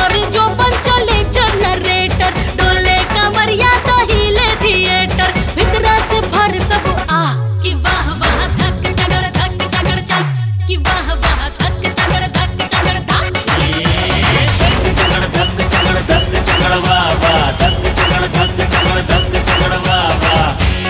हमर जो चले जनरेटर डोले कमरिया तो हिले थिएटर भीतरा से भर सब आ कि वाह वाह धक चगड़ चल कि वाह वाह धक चगड़ चगड़ धक चगड़ वाह वाह धक चगड़ वाह वाह।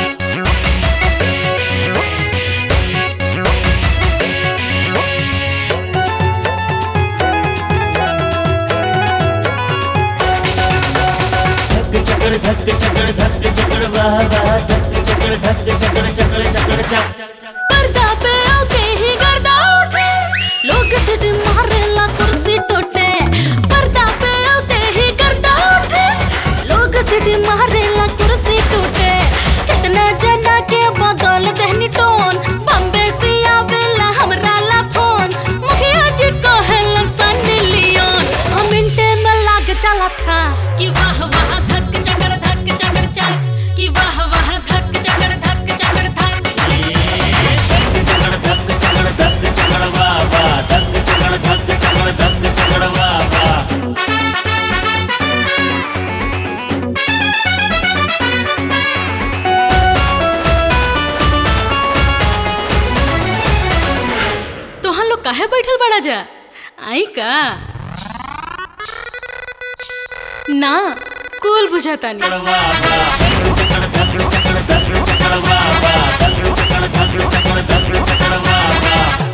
धक चगड़ वाह वाह धक चगड़ पर्दा पे आते ही गर्दा उठे लोग सिट मारेला कुर्सी टूटे पर्दा पे आते ही गर्दा उठे लोग सिट मारेला कुर्सी टूटे कितना जना के बदल दहनी टोन बम्बे से आवेला हमरा ला फोन मुखिया जी कहेलन सनी लियोन हम मिनटे में लाग चला था कि वाह वाह धक चगड़ चल कि वाह वाह धक चगड़ था धक चगड़ वाह वाह धक चगड़ वाह वाह। तो हम लोग काहे बैठल बड़ा जा आई का ना कूल बुझाता नहीं चगड़ वाह वाह